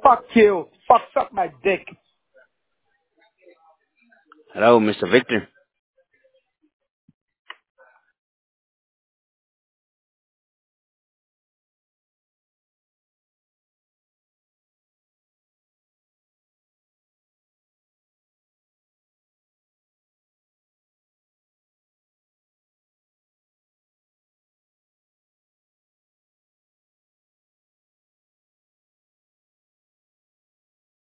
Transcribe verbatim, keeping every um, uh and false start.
Fuck you. Fuck, suck my dick. Hello, Mister Victor.